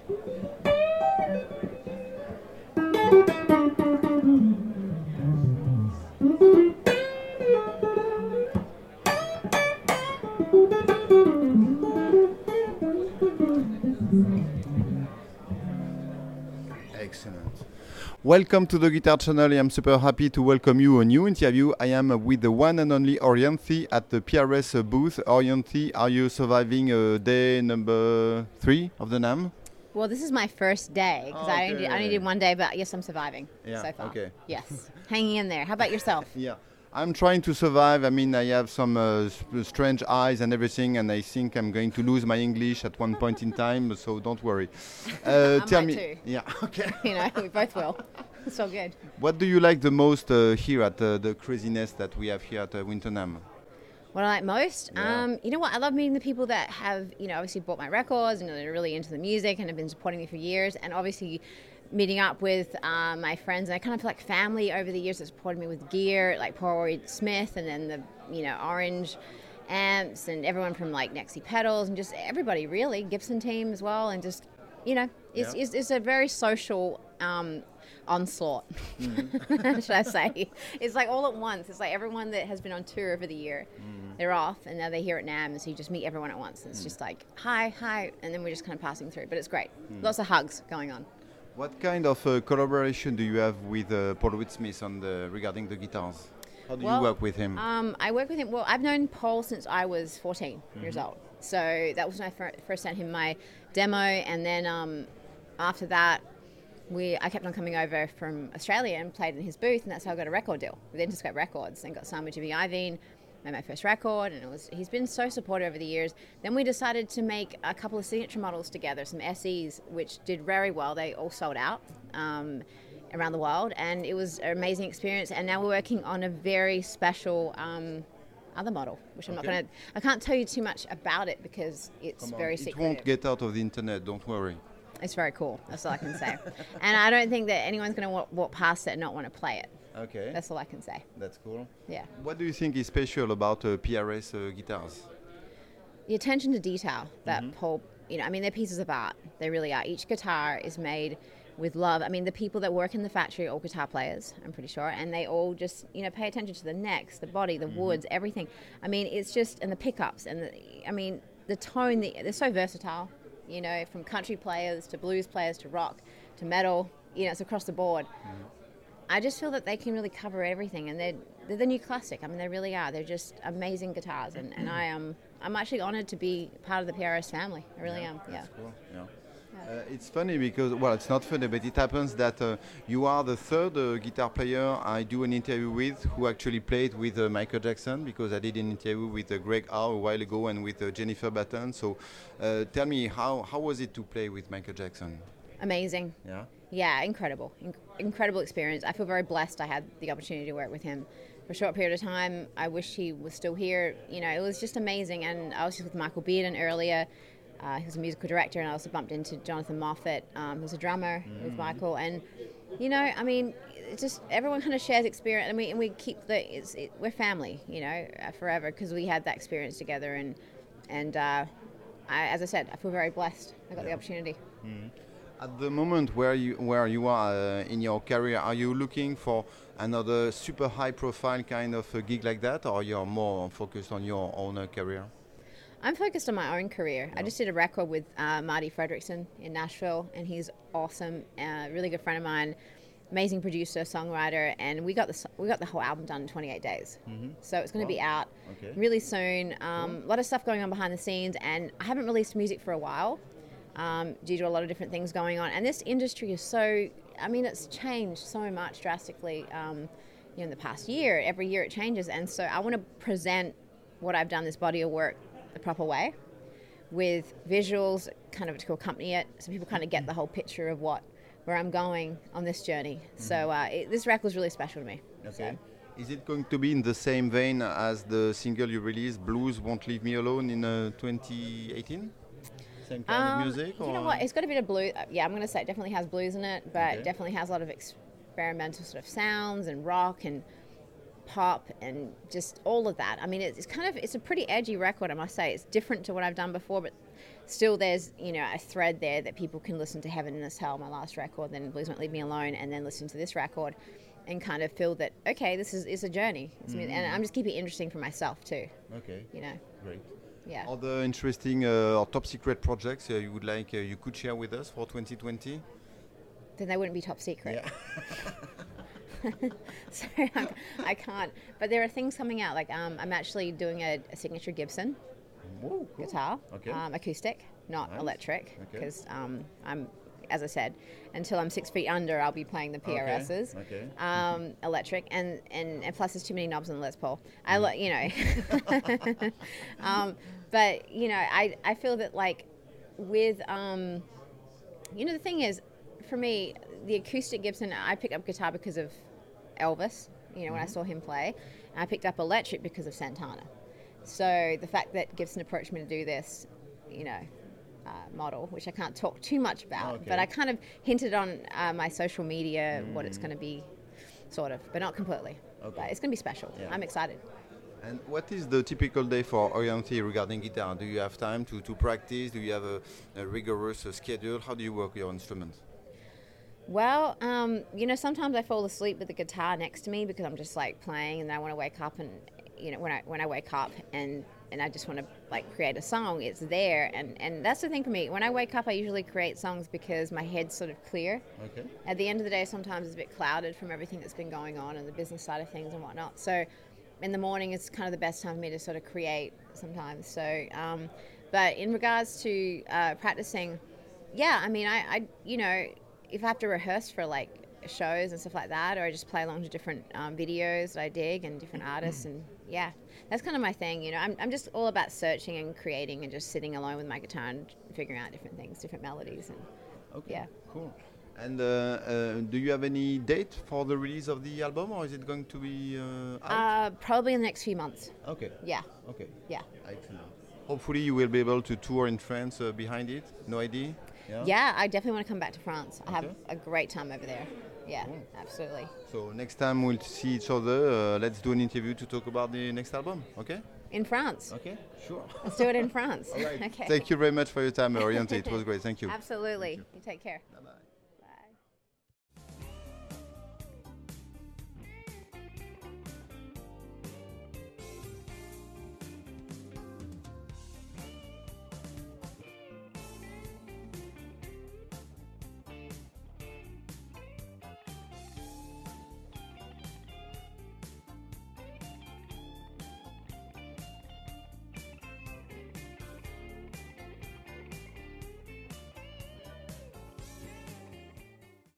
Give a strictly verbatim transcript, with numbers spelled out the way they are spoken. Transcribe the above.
Excellent. Welcome to the Guitar Channel. I am super happy to welcome you a new interview. I am with the one and only Orianthi at the P R S booth. Orianthi, are you surviving uh, day number three of the NAMM? Well, this is my first day because Okay. I, only did, I only did one day, but yes, I'm surviving Yeah, so far. okay. Yes, hanging in there. How about yourself? Yeah. I'm trying to survive. I mean, I have some uh, sp- strange eyes and everything, and I think I'm going to lose my English at one point in time, so don't worry. Uh, I tell might me. too. Yeah, okay. You know, we both will. It's all good. What do you like the most uh, here at uh, the craziness that we have here at uh, Winter NAMM? What I like most? Yeah. Um, you know what? I love meeting the people that have, you know, obviously bought my records and are really into the music and have been supporting me for years. And obviously meeting up with um, my friends. And I kind of feel like family over the years that supported me with gear, like Paul Roy Smith and then the, you know, Orange amps and everyone from like Nexi Pedals and just everybody really, Gibson team as well. And just, you know, it's, Yeah. it's, it's a very social um, onslaught, mm-hmm. should I say. It's like all at once. It's like everyone that has been on tour over the year, mm-hmm. they're off and now they're here at NAMM, and so you just meet everyone at once. And it's mm. just like, hi, hi, and then we're just kind of passing through. But it's great. Mm. Lots of hugs going on. What kind of uh, collaboration do you have with uh, Paul Reed Smith on the, regarding the guitars? How do well, you work with him? Um, I work with him. Well, I've known Paul since I was fourteen mm-hmm. years old. So that was when I fir- first sent him my demo, and then um, after that, we I kept on coming over from Australia and played in his booth, and that's how I got a record deal with Interscope Records and got signed with Jimmy Iovine. Made my first record, and it was he's been so supportive over the years. Then we decided to make a couple of signature models together, some S Es, which did very well. They all sold out um, around the world, and it was an amazing experience. And now we're working on a very special um, other model, which I'm Okay. not going to. I can't tell you too much about it because it's Come on, very it secretive. won't get out of the internet, don't worry. It's very cool. That's all I can say. And I don't think that anyone's going to walk, walk past it and not want to play it. Okay. That's all I can say. That's cool. Yeah. What do you think is special about uh, P R S uh, guitars? The attention to detail that Mhm. Paul, you know, I mean, they're pieces of art. They really are. Each guitar is made with love. I mean, the people that work in the factory are all guitar players, I'm pretty sure, and they all just, you know, pay attention to the necks, the body, the woods, everything. I mean, it's just, and the pickups, and the, I mean, the tone, the, they're so versatile, you know, from country players to blues players to rock to metal, you know, it's across the board. I just feel that they can really cover everything, and they're, they're the new classic. I mean, they really are. They're just amazing guitars, and, and I am I'm actually honored to be part of the P R S family. I really Yeah, am. Yeah. That's cool. Yeah. Uh, it's funny because, well, it's not funny, but it happens that uh, you are the third uh, guitar player I do an interview with who actually played with uh, Michael Jackson, because I did an interview with uh, Greg R a while ago and with uh, Jennifer Batten. So uh, tell me, how, how was it to play with Michael Jackson? Amazing. Yeah. Yeah, incredible. In- incredible experience. I feel very blessed I had the opportunity to work with him for a short period of time. I wish he was still here. You know, it was just amazing. And I was just with Michael Bearden earlier. Uh, he was a musical director, and I also bumped into Jonathan Moffat, um, who's a drummer mm-hmm. with Michael. And, you know, I mean, it's just everyone kind of shares experience, and we, and we keep the, it's, it, we're family, you know, uh, forever, because we had that experience together. And, and uh, I, as I said, I feel very blessed. I got yeah. the opportunity. Mm-hmm. At the moment where you where you are uh, in your career, are you looking for another super high profile kind of a gig like that, or you're more focused on your own uh, career? I'm focused on my own career. Yeah. I just did a record with uh, Marty Fredrickson in Nashville, and he's awesome, a uh, really good friend of mine, amazing producer, songwriter, and we got the we got the whole album done in twenty-eight days. Mm-hmm. So it's going to wow. be out okay. really soon. Um, cool. A lot of stuff going on behind the scenes, and I haven't released music for a while. Um, due to a lot of different things going on. And this industry is so, I mean, it's changed so much drastically um, you know, in the past year. Every year it changes. And so I want to present what I've done, this body of work, the proper way, with visuals kind of to accompany it, so people kind of get the whole picture of what, where I'm going on this journey. Mm-hmm. So uh, it, this record is really special to me. Okay. So. Is it going to be in the same vein as the single you released, Blues Won't Leave Me Alone, in uh, twenty eighteen? Same kind um, of music? Or? You know what? It's got a bit of blues. Uh, yeah, I'm going to say it definitely has blues in it, but okay. it definitely has a lot of experimental sort of sounds and rock and pop and just all of that. I mean, it's, it's kind of, it's a pretty edgy record, I must say. It's different to what I've done before, but still there's, you know, a thread there that people can listen to Heaven Is Hell, my last record, then Blues Won't Leave Me Alone, and then listen to this record and kind of feel that, okay, this is, is a journey. It's mm-hmm. And I'm just keeping it interesting for myself too. Okay. You know. Great. Yeah. Other interesting uh, or top secret projects uh, you would like, uh, you could share with us for twenty twenty? Then they wouldn't be top secret. Yeah. Sorry, I, I can't. But there are things coming out. Like um, I'm actually doing a, a signature Gibson Whoa, cool. guitar, okay. um, acoustic, not nice. electric, Okay. because um, I'm, as I said, until I'm six feet under, I'll be playing the P R Ss. Okay. Okay. Um, electric, and, and, and plus there's too many knobs on the Les Paul. I lo- you know. um, but you know, I I feel that like with um, you know, the thing is, for me, the acoustic Gibson, I picked up guitar because of Elvis, you know, mm-hmm. when I saw him play. And I picked up electric because of Santana. So the fact that Gibson approached me to do this, you know, uh, model, which I can't talk too much about, okay. but I kind of hinted on uh, my social media mm. what it's going to be, sort of, but not completely. Okay. But it's going to be special. Yeah. I'm excited. And what is the typical day for Orianthi regarding guitar? Do you have time to, to practice? Do you have a, a rigorous uh, schedule? How do you work your instrument? Well, um, you know, sometimes I fall asleep with the guitar next to me because I'm just like playing, and then I want to wake up, and you know, when I when I wake up and and I just want to like create a song, it's there, and and that's the thing for me. When I wake up, I usually create songs because my head's sort of clear. Okay. At the end of the day, sometimes it's a bit clouded from everything that's been going on and the business side of things and whatnot. So in the morning, it's kind of the best time for me to sort of create sometimes. So, um, but in regards to uh, practicing, yeah, I mean, I, I you know. if I have to rehearse for like shows and stuff like that, or I just play along to different um, videos that I dig and different artists, and yeah, that's kind of my thing. You know, I'm I'm just all about searching and creating and just sitting alone with my guitar and figuring out different things, different melodies, and okay, yeah. Cool. And uh, uh, do you have any date for the release of the album, or is it going to be uh, out? Uh, probably in the next few months. Okay. Yeah. Okay. Yeah. Excellent. Hopefully, you will be able to tour in France uh, behind it. No idea. Yeah? yeah, I definitely want to come back to France. I okay. have a great time over there. Yeah, cool. Absolutely. So next time we'll see each other, uh, let's do an interview to talk about the next album, okay? In France. Okay, sure. Let's do it in France. All right. Okay. Thank you very much for your time, Orianthi. It was great. Thank you. Absolutely. Thank you. You take care. Bye-bye.